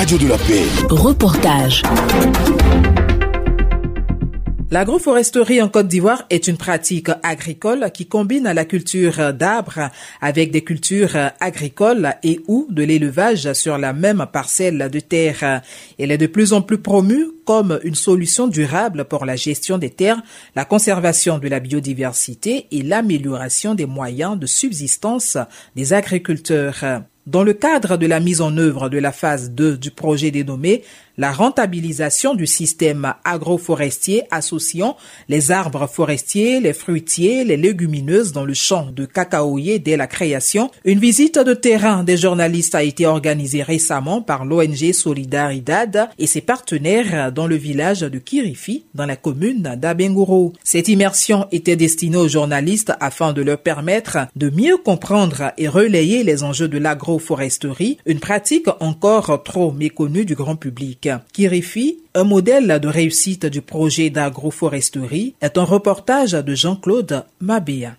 radio de la paix. Reportage. L'agroforesterie en Côte d'Ivoire est une pratique agricole qui combine la culture d'arbres avec des cultures agricoles et ou de l'élevage sur la même parcelle de terre. Elle est de plus en plus promue comme une solution durable pour la gestion des terres, la conservation de la biodiversité et l'amélioration des moyens de subsistance des agriculteurs. Dans le cadre de la mise en œuvre de la phase 2 du projet dénommé la rentabilisation du système agroforestier associant les arbres forestiers, les fruitiers, les légumineuses dans le champ de cacaoyer dès la création, une visite de terrain des journalistes a été organisée récemment par l'ONG Solidaridad et ses partenaires dans le village de Kirifi, dans la commune d'Abengourou. Cette immersion était destinée aux journalistes afin de leur permettre de mieux comprendre et relayer les enjeux de l'agroforesterie, une pratique encore trop méconnue du grand public. Kirifi, un modèle de réussite du projet d'agroforesterie, est un reportage de Jean-Claude Mabéa.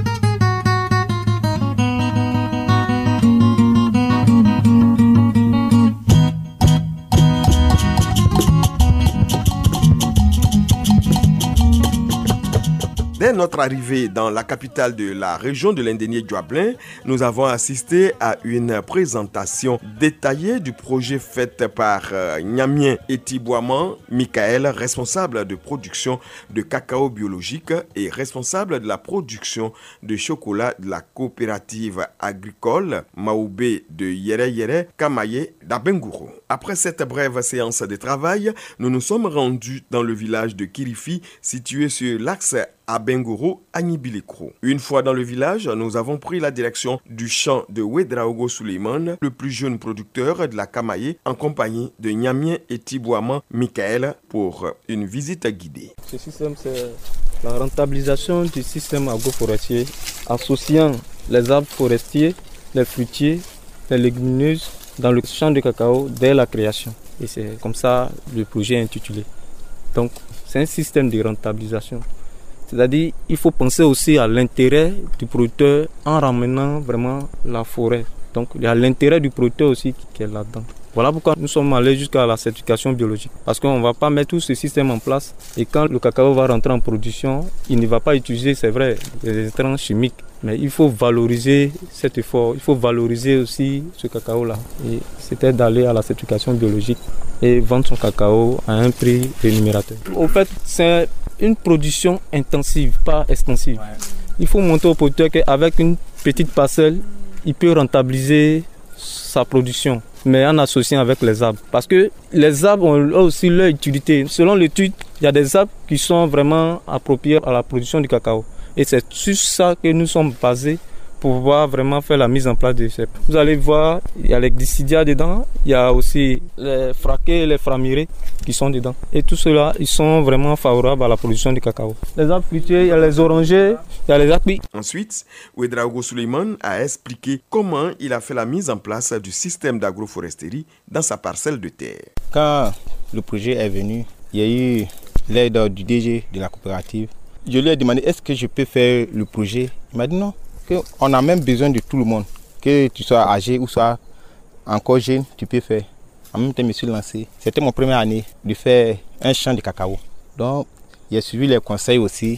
Dès notre arrivée dans la capitale de la région de l'Indénié Djuablin, nous avons assisté à une présentation détaillée du projet fait par Nyamien Etibouaman Michael, responsable de production de cacao biologique et responsable de la production de chocolat de la coopérative agricole Maoubé de Yere Yere Kamaye d'Abengourou. Après cette brève séance de travail, nous nous sommes rendus dans le village de Kirifi, situé sur l'axe Abengourou à Nibilikro. Une fois dans le village, nous avons pris la direction du champ de Wedraogo Suleiman, le plus jeune producteur de la Kamaye, en compagnie de Nyamien et Tibouaman Michael pour une visite guidée. Ce système, c'est la rentabilisation du système agroforestier associant les arbres forestiers, les fruitiers, les légumineuses dans le champ de cacao dès la création. Et c'est comme ça le projet est intitulé. Donc, c'est un système de rentabilisation. C'est-à-dire qu'il faut penser aussi à l'intérêt du producteur en ramenant vraiment la forêt. Donc il y a l'intérêt du producteur aussi qui est là-dedans. Voilà pourquoi nous sommes allés jusqu'à la certification biologique. Parce qu'on ne va pas mettre tout ce système en place et quand le cacao va rentrer en production, il ne va pas utiliser, c'est vrai, des intrants chimiques. Mais il faut valoriser cet effort, il faut valoriser aussi ce cacao-là. Et c'était d'aller à la certification biologique et vendre son cacao à un prix rémunérateur. Au fait, c'est une production intensive, pas extensive. Il faut montrer au producteur qu'avec une petite parcelle, il peut rentabiliser sa production, mais en associant avec les arbres. Parce que les arbres ont aussi leur utilité. Selon l'étude, il y a des arbres qui sont vraiment appropriés à la production du cacao. Et c'est sur ça que nous sommes basés pour pouvoir vraiment faire la mise en place de ces. Vous allez voir, il y a les glycidia dedans, il y a aussi les fraquets et les framirés qui sont dedans. Et tout cela, ils sont vraiment favorables à la production du cacao. Les arbres fruitiers, il y a les orangers, il y a les acquis. Ensuite, Wedraogo Suleiman a expliqué comment il a fait la mise en place du système d'agroforesterie dans sa parcelle de terre. Quand le projet est venu, il y a eu l'aide du DG de la coopérative. Je lui ai demandé est-ce que je peux faire le projet. Il m'a dit non. On a même besoin de tout le monde. Que tu sois âgé ou soit encore jeune, tu peux faire. En même temps, je me suis lancé. C'était mon première année de faire un champ de cacao. Donc, j'ai suivi les conseils aussi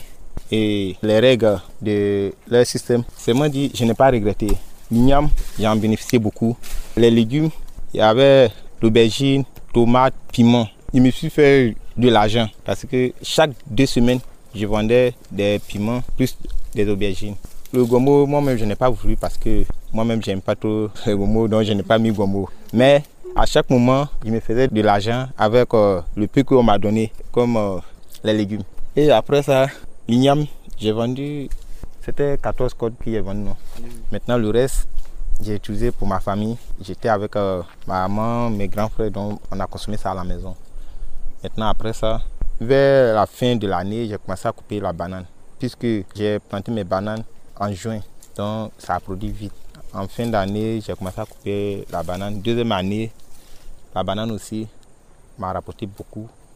et les règles de leur système. C'est moi dit, je n'ai pas regretté. L'igname, j'en bénéficiais beaucoup. Les légumes, il y avait l'aubergine, tomates, piment. Je me suis fait de l'argent parce que chaque 2 semaines, je vendais des piments plus des aubergines. Le gombo, moi-même, je n'ai pas voulu parce que moi-même, j'aime pas trop le gombo, donc je n'ai pas mis gombo. Mais à chaque moment, je me faisais de l'argent avec le peu qu'on m'a donné, comme les légumes. Et après ça, l'igname, j'ai vendu, c'était 14 codes que j'ai vendu. Non. Maintenant, le reste, j'ai utilisé pour ma famille. J'étais avec ma maman, mes grands frères, donc on a consommé ça à la maison. Maintenant, après ça, vers la fin de l'année, j'ai commencé à couper la banane. Puisque j'ai planté mes bananes en juin, donc ça a produit vite. En fin d'année, j'ai commencé à couper la banane. Deuxième année, la banane aussi m'a rapporté beaucoup.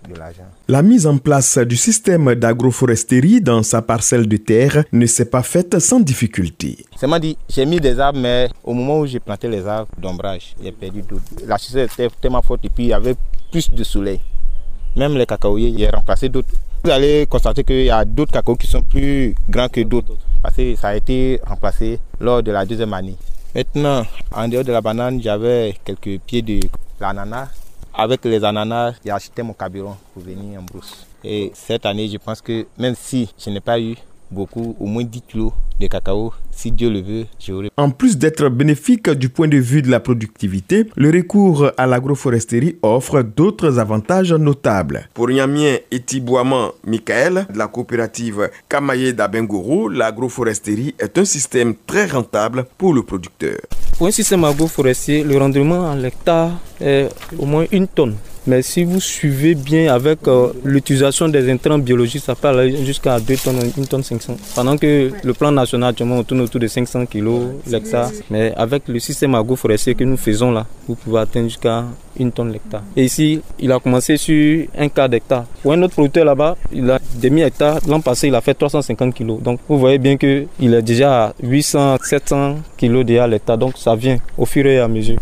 de l'argent. La mise en place du système d'agroforesterie dans sa parcelle de terre ne s'est pas faite sans difficulté. Ça m'a dit, j'ai mis des arbres, mais au moment où j'ai planté les arbres d'ombrage, j'ai perdu tout. La chaleur était tellement forte et puis il y avait plus de soleil. Même les cacaoyers, j'ai remplacé d'autres. Vous allez constater qu'il y a d'autres cacao qui sont plus grands que d'autres parce que ça a été remplacé lors de la deuxième année. Maintenant, en dehors de la banane, j'avais quelques pieds de l'ananas. Avec les ananas, j'ai acheté mon carburant pour venir en brousse. Et cette année, je pense que même si je n'ai pas eu beaucoup, au moins 10 kilos de cacao, si Dieu le veut, j'aurai. En plus d'être bénéfique du point de vue de la productivité, le recours à l'agroforesterie offre d'autres avantages notables. Pour Nyamien Etibouaman Michael, de la coopérative Kamaye d'Abengourou, l'agroforesterie est un système très rentable pour le producteur. Pour un système agroforestier, le rendement à l'hectare est au moins 1 tonne. Mais si vous suivez bien avec l'utilisation des intrants biologiques, ça peut aller jusqu'à 2 tonnes, 1 tonne 500. Pendant que le plan national, actuellement, on tourne autour de 500 kg l'hectare. Mais avec le système agroforestier que nous faisons là, vous pouvez atteindre jusqu'à 1 tonne l'hectare. Et ici, il a commencé sur un quart d'hectare. Pour un autre producteur là-bas, il a demi-hectare. L'an passé, il a fait 350 kg. Donc, vous voyez bien qu'il est déjà à 800, 700 kg déjà à l'hectare. Donc, ça vient au fur et à mesure.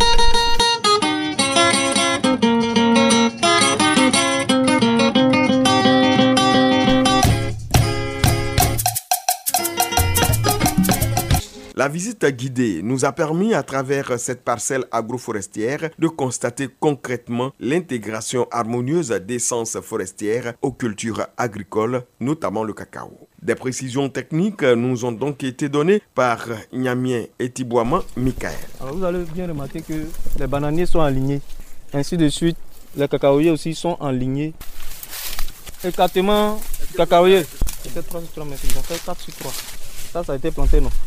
La visite guidée nous a permis, à travers cette parcelle agroforestière, de constater concrètement l'intégration harmonieuse d'essences forestières aux cultures agricoles, notamment le cacao. Des précisions techniques nous ont donc été données par Nyamien Etibouaman Michael. Alors vous allez bien remarquer que les bananiers sont alignés. Ainsi de suite, les cacaoyers aussi sont alignés. Écartement cacaoyer, c'était 3 sur 3 mètres, ils ont fait 4 sur 3. Ça a été planté, non?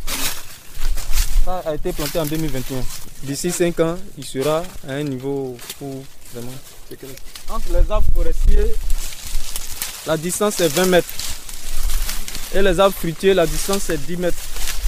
Ça a été planté en 2021. D'ici 5 ans, il sera à un niveau où vraiment. Entre les arbres forestiers, la distance est 20 mètres. Et les arbres fruitiers, la distance est 10 mètres.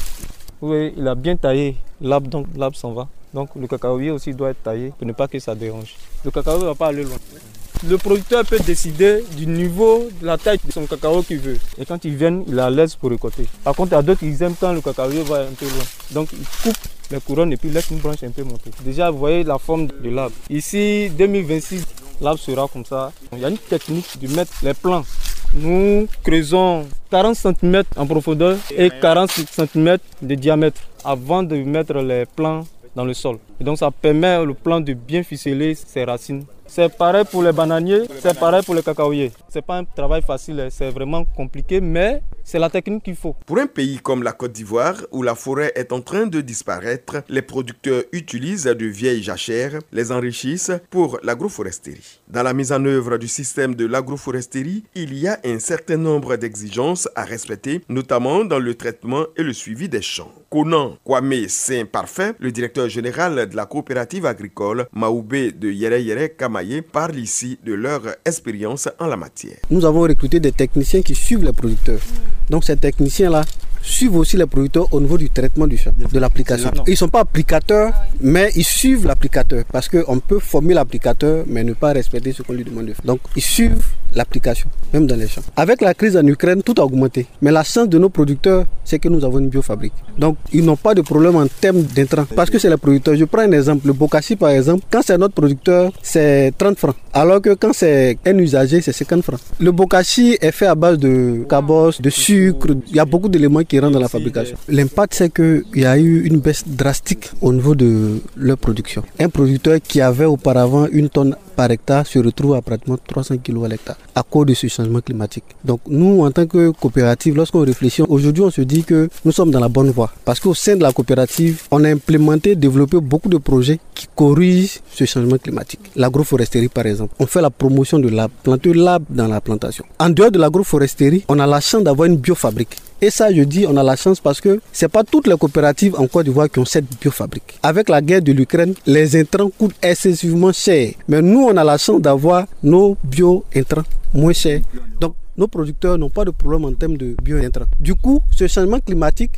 Oui, il a bien taillé l'arbre, donc l'arbre s'en va. Donc le cacaoyer aussi doit être taillé pour ne pas que ça dérange. Le cacao ne va pas aller loin. Le producteur peut décider du niveau, de la taille de son cacao qu'il veut. Et quand ils viennent, il est à l'aise pour récolter. Par contre, il y a d'autres qui aiment quand le cacao va un peu loin. Donc, ils coupent les couronnes et puis laissent une branche un peu monter. Déjà, vous voyez la forme de l'arbre. Ici, 2026, l'arbre sera comme ça. Il y a une technique de mettre les plants. Nous creusons 40 cm en profondeur et 40 cm de diamètre avant de mettre les plants dans le sol. Et donc, ça permet au plant de bien ficeler ses racines. C'est pareil pour les bananiers, c'est pareil pour les cacaoyers. C'est pas un travail facile, c'est vraiment compliqué, mais c'est la technique qu'il faut. Pour un pays comme la Côte d'Ivoire, où la forêt est en train de disparaître, les producteurs utilisent de vieilles jachères, les enrichissent pour l'agroforesterie. Dans la mise en œuvre du système de l'agroforesterie, il y a un certain nombre d'exigences à respecter, notamment dans le traitement et le suivi des champs. Conan Kwame Saint-Parfait, le directeur général de la coopérative agricole Maoubé de Yere Yere Kamaye, parle ici de leur expérience en la matière. Nous avons recruté des techniciens qui suivent les producteurs. Donc ces techniciens-là suivent aussi les producteurs au niveau du traitement du champ, de l'application. Ils ne sont pas applicateurs, mais ils suivent l'applicateur. Parce qu'on peut former l'applicateur, mais ne pas respecter ce qu'on lui demande de faire. Donc ils suivent l'application, même dans les champs. Avec la crise en Ukraine, tout a augmenté. Mais la chance de nos producteurs, c'est que nous avons une biofabrique. Donc ils n'ont pas de problème en termes d'intrants. Parce que c'est les producteurs. Je prends un exemple. Le bokashi, par exemple, quand c'est notre producteur, c'est 30 francs. Alors que quand c'est un usager, c'est 50 francs. Le bokashi est fait à base de cabosse, de sucre. Il y a beaucoup d'éléments qui rentrent dans la fabrication. L'impact, c'est qu'il y a eu une baisse drastique au niveau de leur production. Un producteur qui avait auparavant 1 tonne par hectare se retrouve à pratiquement 300 kg à l'hectare à cause de ce changement climatique. Donc nous, en tant que coopérative, lorsqu'on réfléchit, aujourd'hui on se dit que nous sommes dans la bonne voie. Parce qu'au sein de la coopérative, on a implémenté, développé beaucoup de projets qui corrigent ce changement climatique. L'agroforesterie par exemple, on fait la promotion de l'arbre, planter l'arbre dans la plantation. En dehors de l'agroforesterie, on a la chance d'avoir une biofabrique. Et ça, je dis, on a la chance parce que c'est pas toutes les coopératives en Côte d'Ivoire qui ont cette biofabrique. Avec la guerre de l'Ukraine, les intrants coûtent excessivement cher. Mais nous, on a la chance d'avoir nos bio-intrants moins chers. Donc, nos producteurs n'ont pas de problème en termes de bio-intrants. Du coup, ce changement climatique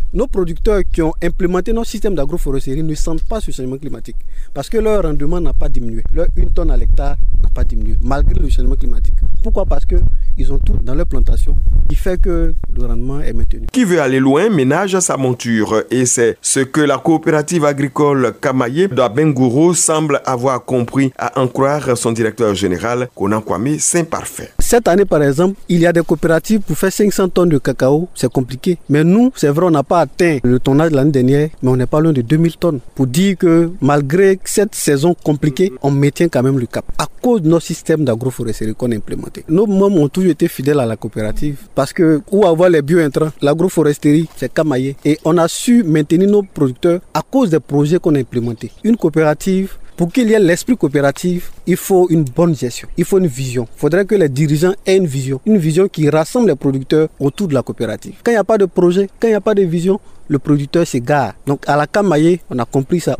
nos producteurs qui ont implémenté nos systèmes d'agroforesterie ne sentent pas ce changement climatique parce que leur rendement n'a pas diminué. Leur 1 tonne à l'hectare n'a pas diminué malgré le changement climatique. Pourquoi? Parce qu'ils ont tout dans leur plantation qui fait que le rendement est maintenu. Qui veut aller loin ménage sa monture et c'est ce que la coopérative agricole Kamaye d'Abengourou semble avoir compris à en croire son directeur général Konan Kwame Saint-Parfait. Cette année par exemple, il y a des coopératives pour faire 500 tonnes de cacao, c'est compliqué. Mais nous, c'est vrai, on n'a pas atteint le tonnage de l'année dernière, mais on n'est pas loin de 2000 tonnes. Pour dire que malgré cette saison compliquée, on maintient quand même le cap à cause de nos systèmes d'agroforesterie qu'on a implémentés. Nos membres ont toujours été fidèles à la coopérative parce que où avoir les bio-intrants, l'agroforesterie, c'est Kamaye. Et on a su maintenir nos producteurs à cause des projets qu'on a implémentés. Une coopérative, pour qu'il y ait l'esprit coopératif, il faut une bonne gestion, il faut une vision. Il faudrait que les dirigeants aient une vision qui rassemble les producteurs autour de la coopérative. Quand il n'y a pas de projet, quand il n'y a pas de vision, le producteur s'égare. Donc à la Kamaye, on a compris ça.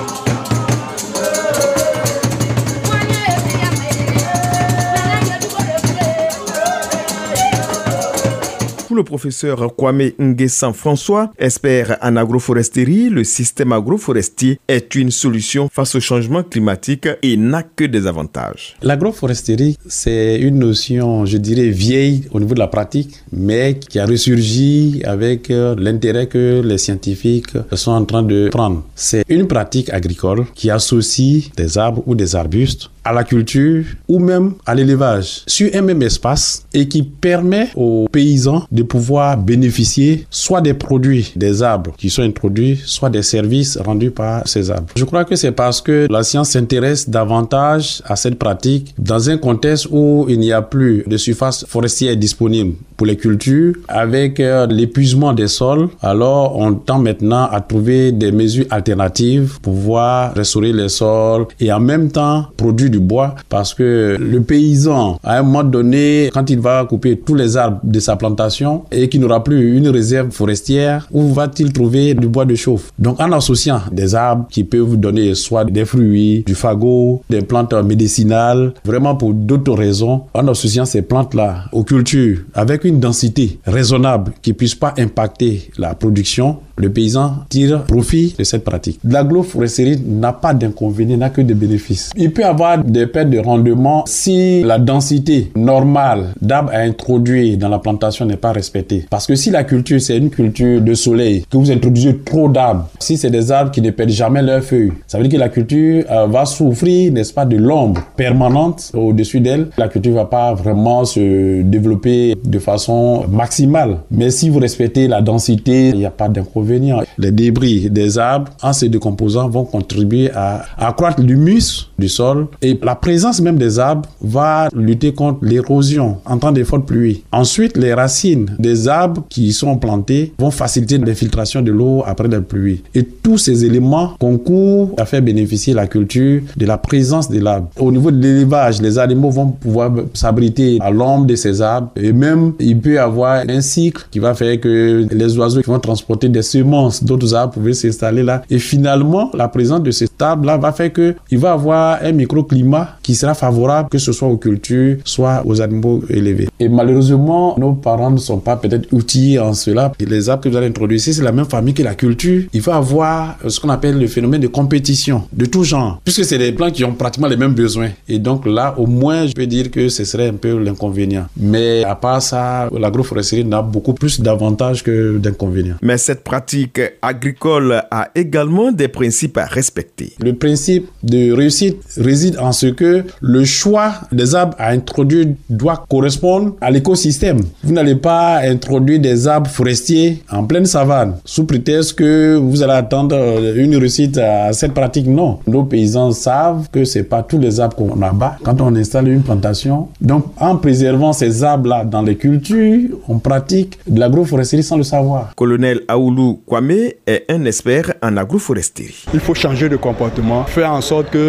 Pour le professeur Kwame Nguessan François, expert en agroforesterie, le système agroforestier est une solution face au changement climatique et n'a que des avantages. L'agroforesterie, c'est une notion, je dirais, vieille au niveau de la pratique, mais qui a ressurgi avec l'intérêt que les scientifiques sont en train de prendre. C'est une pratique agricole qui associe des arbres ou des arbustes à la culture ou même à l'élevage sur un même espace et qui permet aux paysans de pouvoir bénéficier soit des produits des arbres qui sont introduits, soit des services rendus par ces arbres. Je crois que c'est parce que la science s'intéresse davantage à cette pratique dans un contexte où il n'y a plus de surface forestière disponible pour les cultures. Avec l'épuisement des sols, alors on tend maintenant à trouver des mesures alternatives pour pouvoir restaurer les sols et en même temps produire du bois, parce que le paysan, à un moment donné, quand il va couper tous les arbres de sa plantation et qu'il n'aura plus une réserve forestière, où va-t-il trouver du bois de chauffe? Donc en associant des arbres qui peuvent donner soit des fruits, du fagot, des plantes médicinales, vraiment pour d'autres raisons, en associant ces plantes-là aux cultures avec une densité raisonnable qui ne puisse pas impacter la production, le paysan tire profit de cette pratique. L'agroforesterie n'a pas d'inconvénients, n'a que des bénéfices. Il peut y avoir des pertes de rendement si la densité normale d'arbres à introduire dans la plantation n'est pas respectée. Parce que si la culture, c'est une culture de soleil, que vous introduisez trop d'arbres, si c'est des arbres qui ne perdent jamais leurs feuilles, ça veut dire que la culture va souffrir, n'est-ce pas, de l'ombre permanente au-dessus d'elle. La culture ne va pas vraiment se développer de façon maximale. Mais si vous respectez la densité, il n'y a pas d'inconvénient. Les débris des arbres, en se décomposant, vont contribuer à accroître l'humus du sol et la présence même des arbres va lutter contre l'érosion en temps de forte pluie. Ensuite, les racines des arbres qui sont plantés vont faciliter l'infiltration de l'eau après la pluie. Et tous ces éléments concourent à faire bénéficier la culture de la présence de l'arbre. Au niveau de l'élevage, les animaux vont pouvoir s'abriter à l'ombre de ces arbres et même il peut y avoir un cycle qui va faire que les oiseaux qui vont transporter des semences d'autres arbres pouvaient s'installer là. Et finalement, la présence de ces arbres-là va faire qu'il va avoir un microclimat qui sera favorable, que ce soit aux cultures, soit aux animaux élevés. Et malheureusement, nos parents ne sont pas peut-être outillés en cela. Et les arbres que vous allez introduire ici, c'est la même famille que la culture. Il va avoir ce qu'on appelle le phénomène de compétition de tout genre, puisque c'est des plants qui ont pratiquement les mêmes besoins. Et donc là, au moins, je peux dire que ce serait un peu l'inconvénient. Mais à part ça, l'agroforesterie n'a beaucoup plus d'avantages que d'inconvénients. Mais cette pratique agricole a également des principes à respecter. Le principe de réussite réside en ce que le choix des arbres à introduire doit correspondre à l'écosystème. Vous n'allez pas introduire des arbres forestiers en pleine savane sous prétexte que vous allez attendre une réussite à cette pratique. Non. Nos paysans savent que c'est pas tous les arbres qu'on abat quand on installe une plantation. Donc, en préservant ces arbres-là dans les cultures, on pratique de l'agroforesterie sans le savoir. Colonel Aoulou Kwame est un expert en agroforesterie. Il faut changer de comportement, faire en sorte que dans toute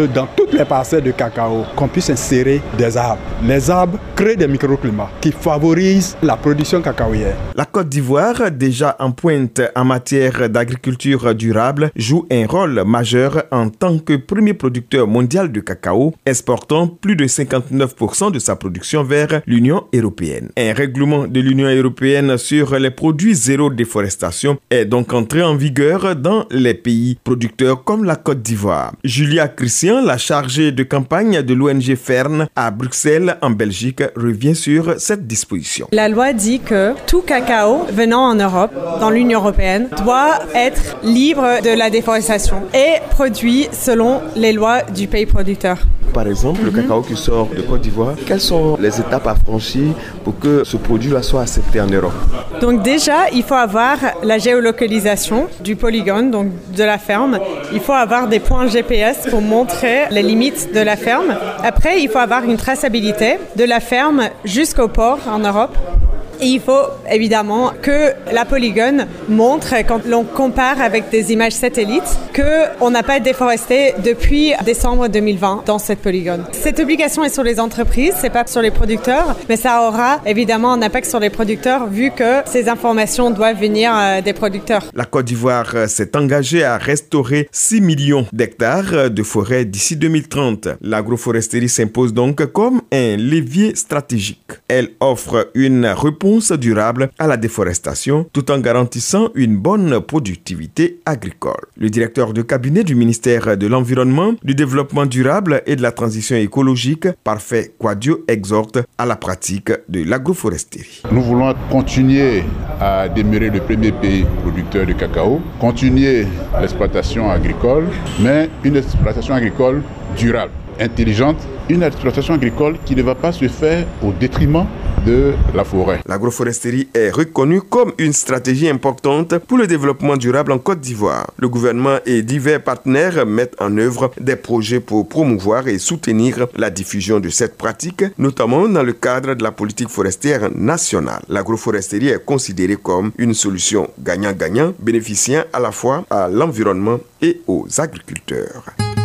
toutes les parcelles de cacao, qu'on puisse insérer des arbres. Les arbres créent des microclimats qui favorisent la production cacaoyère. La Côte d'Ivoire, déjà en pointe en matière d'agriculture durable, joue un rôle majeur en tant que premier producteur mondial de cacao, exportant plus de 59% de sa production vers l'Union européenne. Un règlement de l'Union européenne sur les produits zéro déforestation est donc entré en vigueur dans les pays producteurs comme la Côte d'Ivoire. Julia Christian, la chargée de campagne de l'ONG Fern à Bruxelles, en Belgique, revient sur cette disposition. La loi dit que tout cacao venant en Europe, dans l'Union européenne, doit être libre de la déforestation et produit selon les lois du pays producteur. Par exemple, le cacao qui sort de Côte d'Ivoire, quelles sont les étapes à franchir pour que ce produit-là soit accepté en Europe? Donc déjà, il faut avoir la géolocalisation du polygone, donc de la ferme. Il faut avoir des points GPS pour montrer les limites de la ferme. Après, il faut avoir une traçabilité de la ferme jusqu'au port en Europe. Et il faut évidemment que la polygone montre, quand l'on compare avec des images satellites, qu'on n'a pas déforesté depuis décembre 2020 dans cette polygone. Cette obligation est sur les entreprises, c'est pas sur les producteurs, mais ça aura évidemment un impact sur les producteurs vu que ces informations doivent venir des producteurs. La Côte d'Ivoire s'est engagée à restaurer 6 millions d'hectares de forêt d'ici 2030. L'agroforesterie s'impose donc comme un levier stratégique. Elle offre une réponse durable à la déforestation tout en garantissant une bonne productivité agricole. Le directeur de cabinet du ministère de l'Environnement, du Développement durable et de la Transition écologique, Parfait Quadio, exhorte à la pratique de l'agroforesterie. Nous voulons continuer à demeurer le premier pays producteur de cacao, continuer l'exploitation agricole, mais une exploitation agricole durable, intelligente, une exploitation agricole qui ne va pas se faire au détriment de la forêt. L'agroforesterie est reconnue comme une stratégie importante pour le développement durable en Côte d'Ivoire. Le gouvernement et divers partenaires mettent en œuvre des projets pour promouvoir et soutenir la diffusion de cette pratique, notamment dans le cadre de la politique forestière nationale. L'agroforesterie est considérée comme une solution gagnant-gagnant, bénéficiant à la fois à l'environnement et aux agriculteurs.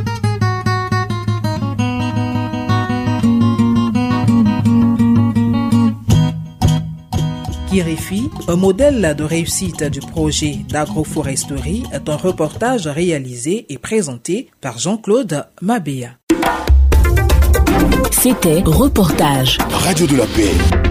Kirifi, un modèle de réussite du projet d'agroforesterie, est un reportage réalisé et présenté par Jean-Claude Mabéa. C'était Reportage. Radio de la Paix.